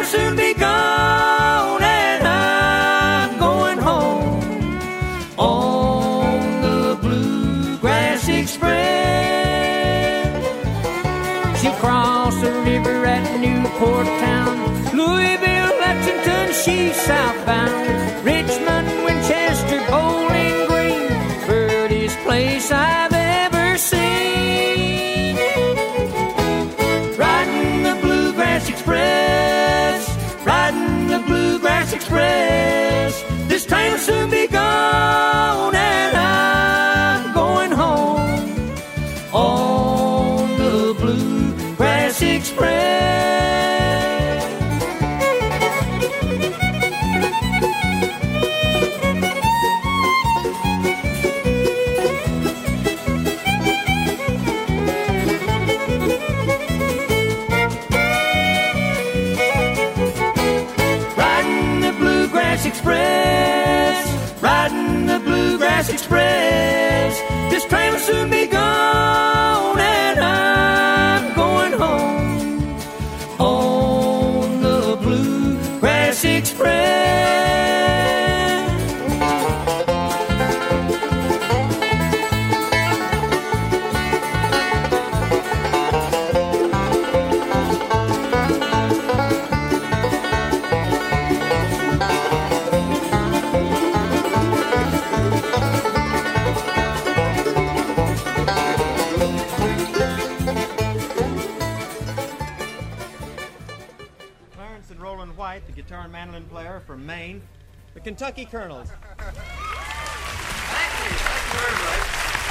will soon be gone, and I'm going home on the Bluegrass Express. She'll cross the river at Newport Town, Louisville, Lexington, she's southbound, Richmond, Winchester, Bowling Green, prettiest place I've ever seen. Riding the Bluegrass Express, riding the Bluegrass Express. This train will soon be gone, and I'm going home on the Bluegrass Express. Express, riding the Bluegrass Express. This train will soon be gone, and I'm going home on the Bluegrass Express. The guitar and mandolin player from Maine, the Kentucky Colonels. Thank you. Thank you very much.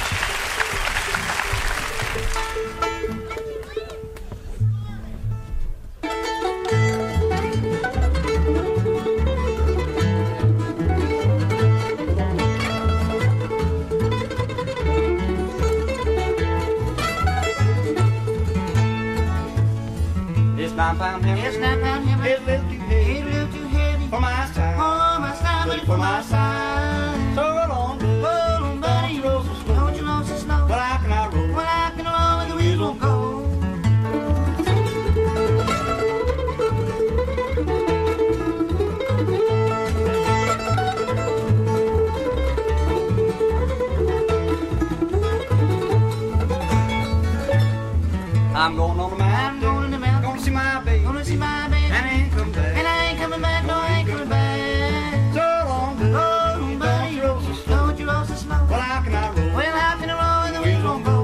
This 9-pound hammer. It's 9-pound hammer. It's a little too heavy. It's a little too heavy. For my style. For my style, but for my size. So roll on, buddy. Roll on, buddy. Don't you roll so slow. Don't you roll so slow. Well, how can I roll? Well, I can roll when the wheels won't go. I'm going on the mountain. I'm going to the mountain. Gonna see my baby. Gonna see my baby. And I ain't coming back. And I ain't coming back. No, I ain't coming back. So long, buddy. Roll on, buddy. Don't you roll so slow. Don't you roll so slow. Well, how can I roll? Well, how can I roll when the wheels won't go?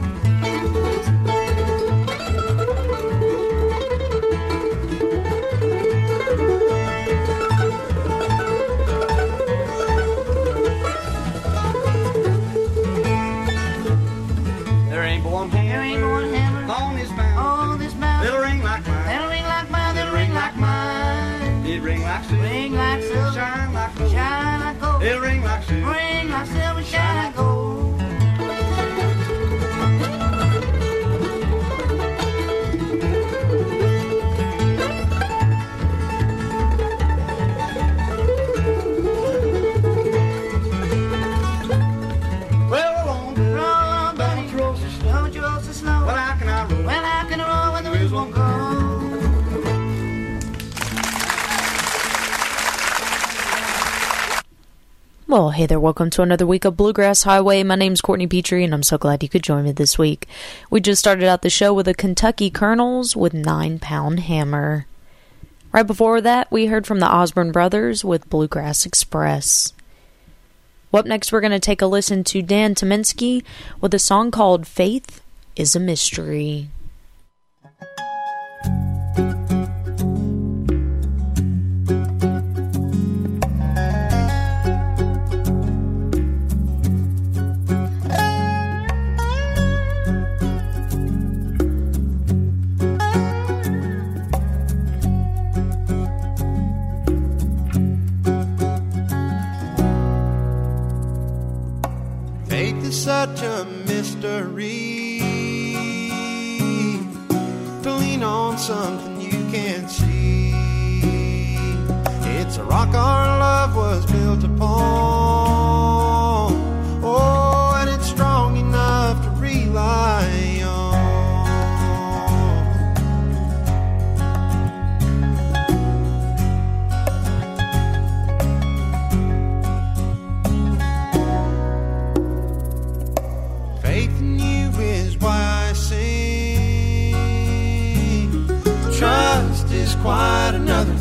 There ain't one There hammer. ain't one hammer On this mountain. on this mountain. It'll ring like mine. That'll ring like mine. That'll ring like mine. It ring like silver. Ring like silver. Shine like gold. Shine like gold. It'll ring like silver. Ring like silver. Shine like gold. Well, roll on, buddy. Roll on, buddy. Don't you roll so slow. Don't you roll so slow. Well, how can I roll? Well, how can I roll when the wheels won't go? Well, hey there, welcome to another week of Bluegrass Highway. My name's Courtney Petrie, and I'm so glad you could join me this week. We just started out the show with the Kentucky Colonels with 9-Pound Hammer. Right before that, we heard from the Osborne Brothers with Bluegrass Express. Well, up next, we're going to take a listen to Dan Tyminski with a song called Faith is a Mystery. Faith is such a mystery, to lean on something you can't see. It's a rock our love was built upon, oh, and it's strong enough to rely on. quite another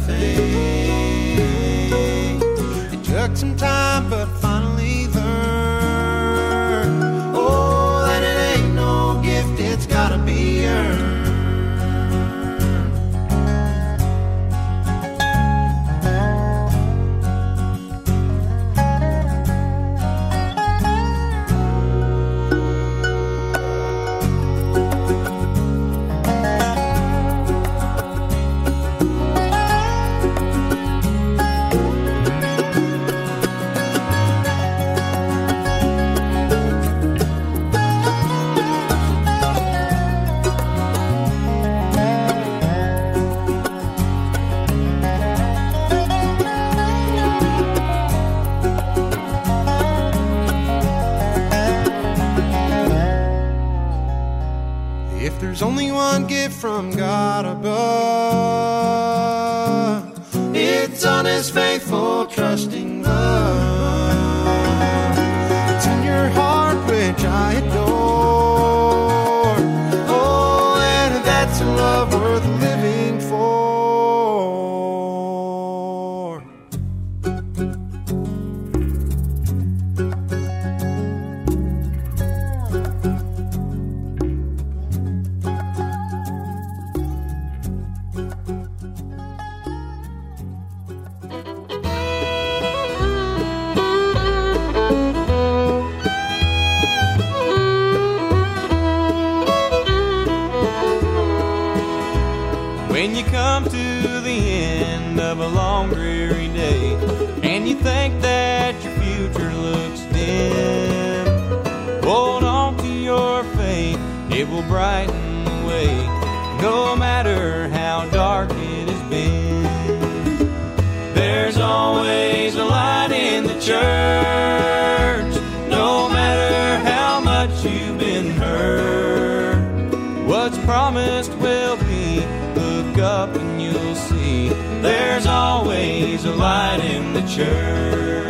thing. It took some time, but finally learned, oh, that it ain't no gift, it's gotta be earned. There's only one gift from God above. It's honest, faithful, trusting love. It's in your heart, which I adore. Oh, and that's a love worth living for. When you come to the end of a long dreary day and you think that your future looks dim, hold on to your faith, it will brighten the way, no matter how dark it has been. There's always a light in the church, no matter how much you've been hurt. What's promised will be. Look up and you'll see there's always a light in the church.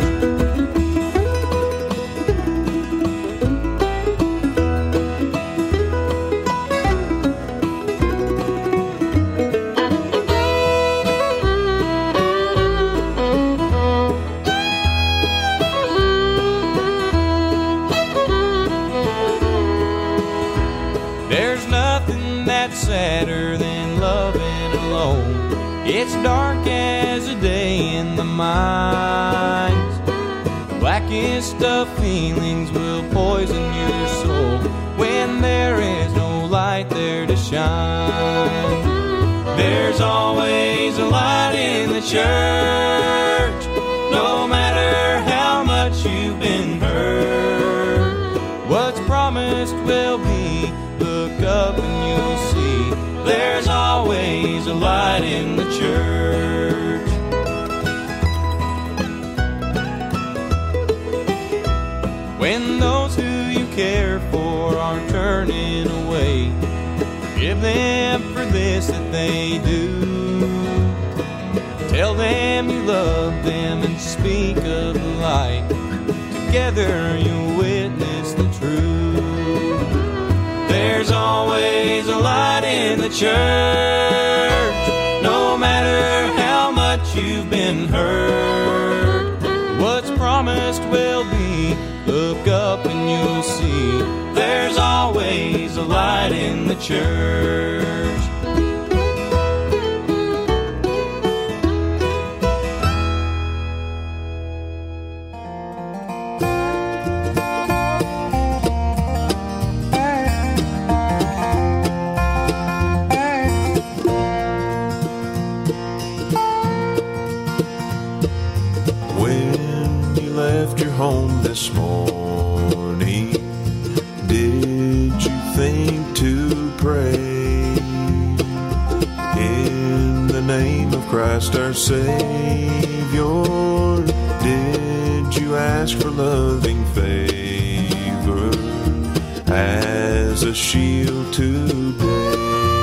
There's nothing that's sadder than loving alone. It's dark as a day in the mines. The blackest of feelings will poison your soul when there is no light there to shine. There's always a light in the church, no matter how much you've been hurt. What's promised will be. Look up and you'll see there's always a light in the church. When those who you care for are turning away, forgive them for this that they do. Tell them you love them and speak of the light. Together you'll witness the truth. There's always a light in the church, no matter how much you've been hurt. What's promised will be. Look up and you'll see there's always a light in the church. Home this morning, did you think to pray in the name of Christ our Savior? Did you ask for loving favor as a shield today?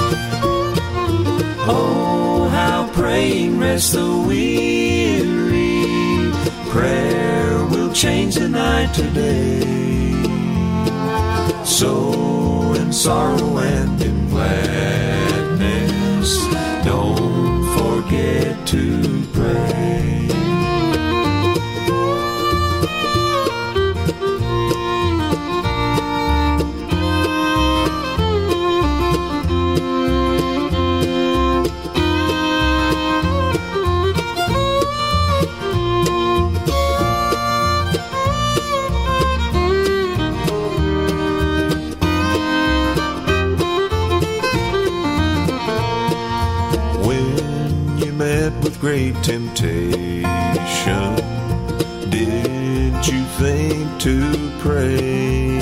Oh, how praying rests the weary, prayer will change the night today. So in sorrow and in gladness, don't to pray. With great temptation, did you think to pray?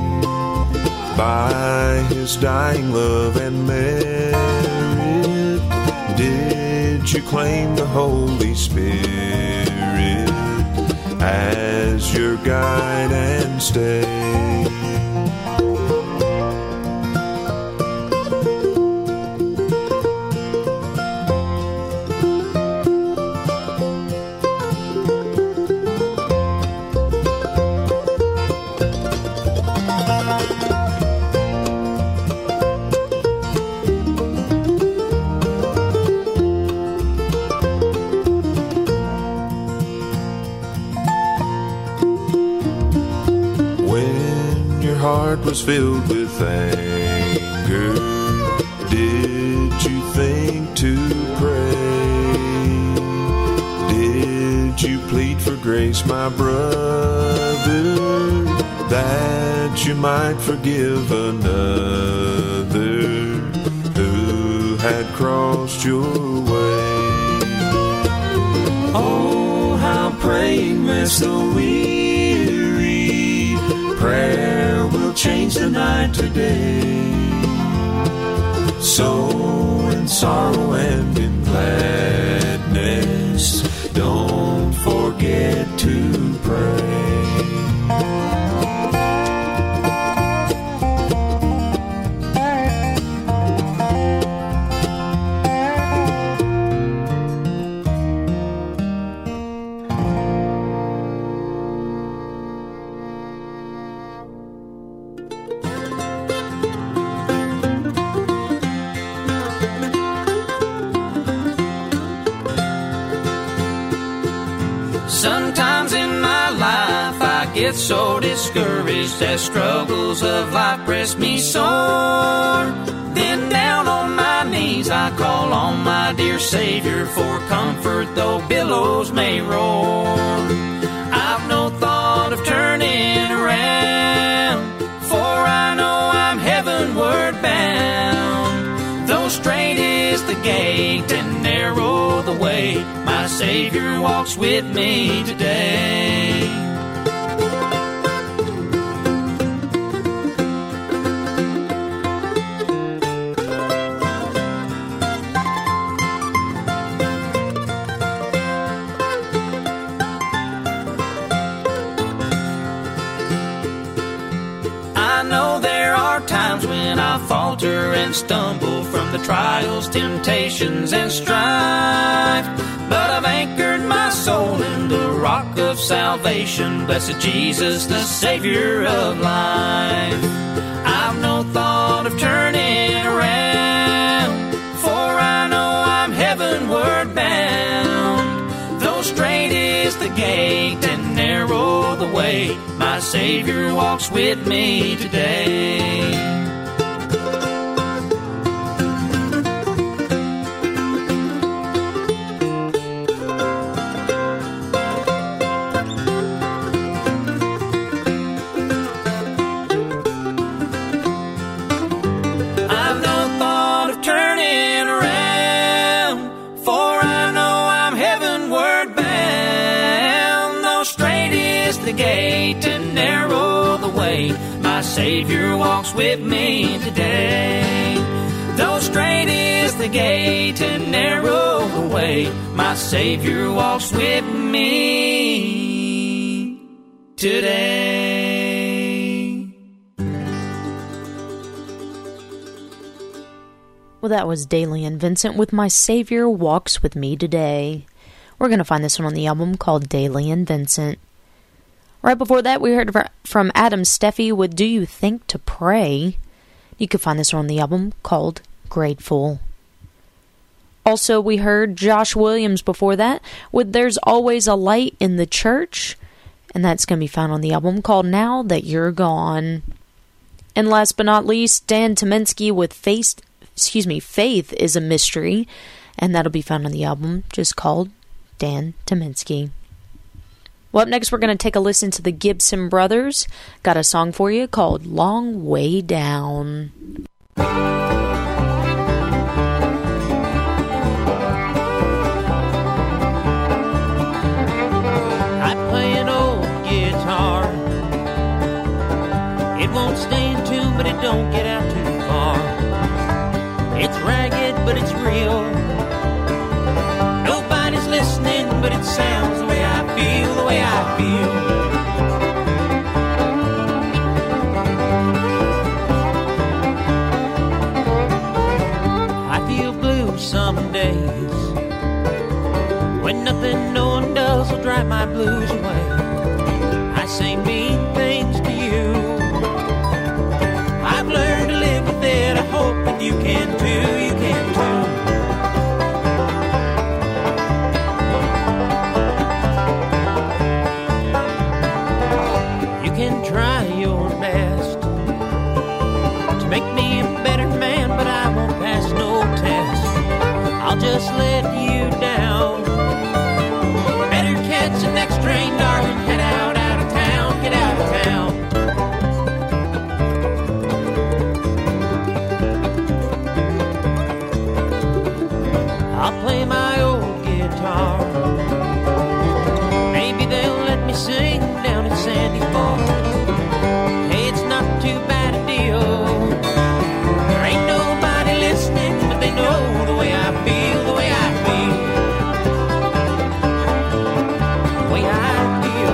By his dying love and merit, did you claim the Holy Spirit as your guide and stay? Was filled with anger, did you think to pray? Did you plead for grace, my brother, that you might forgive another who had crossed your way? Oh, how praying rests the weary, prayer will change the night today. So in sorrow and in gladness, don't forget to pray. Sometimes in my life I get so discouraged as struggles of life press me sore. Then down on my knees I call on my dear Savior for comfort though billows may roar. I've no thought of turning around, for I know I'm heavenward bound. Though straight is the gate and narrow the way, my Savior walks with me today. I know there are times when I falter and stumble from the trials, temptations, and strife, but I've anchored my soul in the rock of salvation, blessed Jesus, the Savior of life. I've no thought of turning around, for I know I'm heavenward bound. Though straight is the gate and narrow the way, my Savior walks with me today. Gate and narrow the way, my Savior walks with me today. Though straight is the gate and narrow the way, my Savior walks with me today. Well, that was Dailey and Vincent with My Savior Walks With Me Today. We're going to find this one on the album called Dailey and Vincent. Right before that, we heard from Adam Steffi with Do You Think to Pray? You can find this one on the album called Grateful. Also, we heard Josh Williams before that with There's Always a Light in the Church, and that's going to be found on the album called Now That You're Gone. And last but not least, Dan Tyminski with Faith is a Mystery, and that'll be found on the album just called Dan Tyminski. Well, up next, we're going to take a listen to the Gibson Brothers. Got a song for you called Long Way Down. I play an old guitar. It won't stay in tune, but it don't get out too far. It's ragged, but it's real. Nobody's listening, but it sounds the way I feel, the way I feel. I feel blue some days, when nothing no one does will drive my blues away. I say mean things to you. I've learned to live with it. I hope that you can too, you can too. You can try your best to make me a better man, but I won't pass no test. I'll just let you down. Better catch the next train, darling. Head out of town, get out of town. I'll play my old guitar. Maybe they'll let me sing down at Sandy's bar. Hey, it's not too bad a deal. There ain't nobody listening, but they know the way I feel, the way I feel. The way I feel.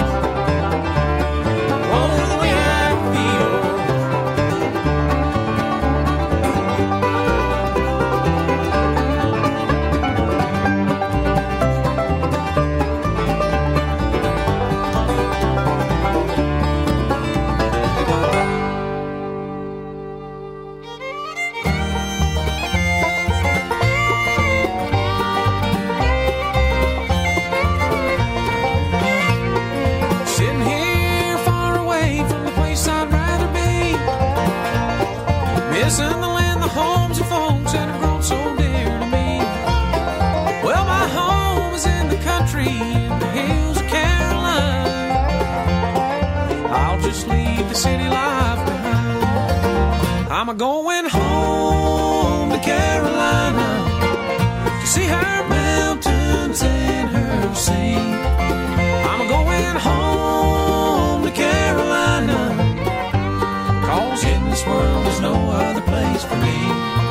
Oh, the way I feel. Sitting here far away from the place I'd rather be, missing the land, the homes and folks that have grown so dear to me. Well, my home is in the country, in the hills of Carolina. I'll just leave the city life behind. I'm a-going home to Carolina to see her mountains and her sea. I'm a-going home to Carolina, 'cause in this world there's no other place for me.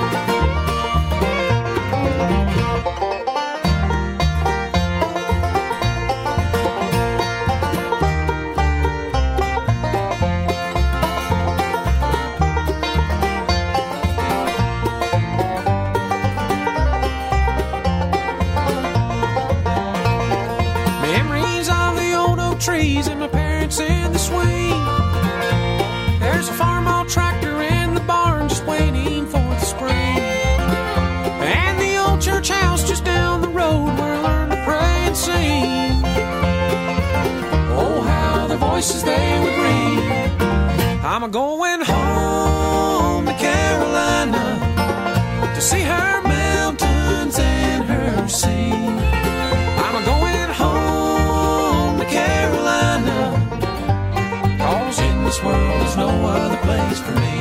Memories of the old oak trees and my parents in the swing. There's a farm-all tractor in the barn just waiting for the spring. And the old church house just down the road where I learned to pray and sing. Oh, how their voices they would ring. I'm a-going home to Carolina to see her mountains and her sea. I'm a-going home to Carolina, 'cause in this world there's no other place for me.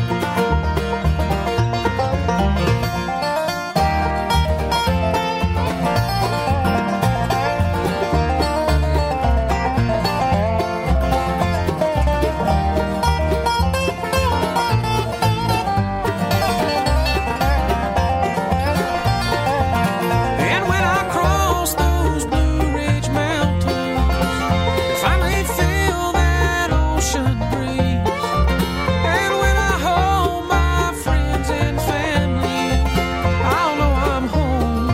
And when I cross those Blue Ridge Mountains and finally feel that ocean breeze, and when I hold my friends and family, I'll know I'm home.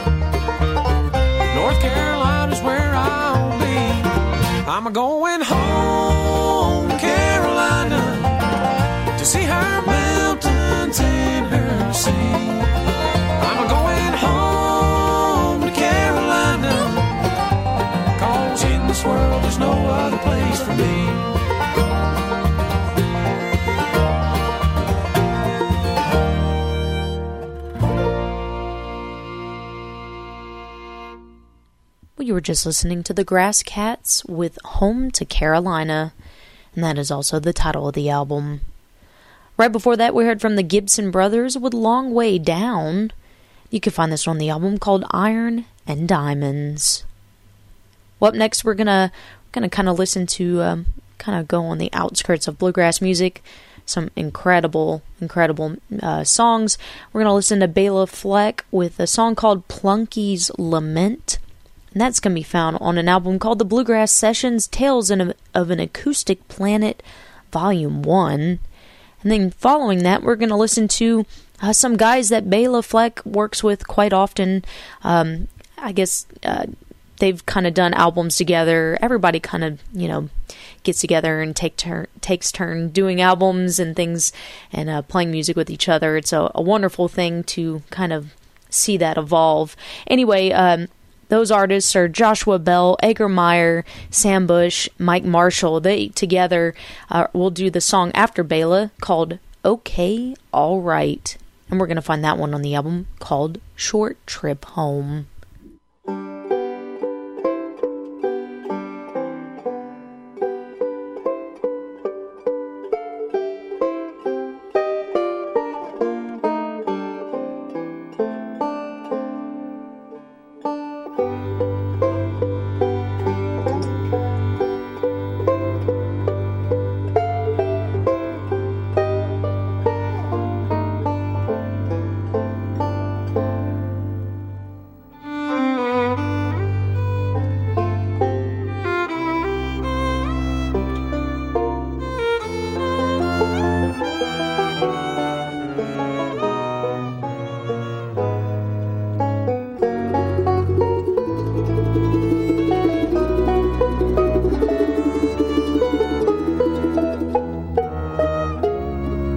North Carolina's where I'll be. I'm a-going home to Carolina to see her mountains and her sea. I'm a-going home Well, you were just listening to the Grass Cats with Home to Carolina, and that is also the title of the album. Right before that, we heard from the Gibson Brothers with Long Way Down. You can find this on the album called Iron and Diamonds. Well, up next, we're gonna kind of listen to, kind of go on the outskirts of bluegrass music. Some incredible songs. We're going to listen to Bela Fleck with a song called Plunky's Lament. And that's going to be found on an album called The Bluegrass Sessions, Tales of an Acoustic Planet, Volume 1. And then following that, we're going to listen to some guys that Bela Fleck works with quite often. I guess they've kind of done albums together. Everybody kind of, gets together and takes turn doing albums and things and playing music with each other. It's a wonderful thing to kind of see that evolve. Anyway, those artists are Joshua Bell, Edgar Meyer, Sam Bush, Mike Marshall. They together will do the song after Bela called Okay, All Right. And we're going to find that one on the album called Short Trip Home.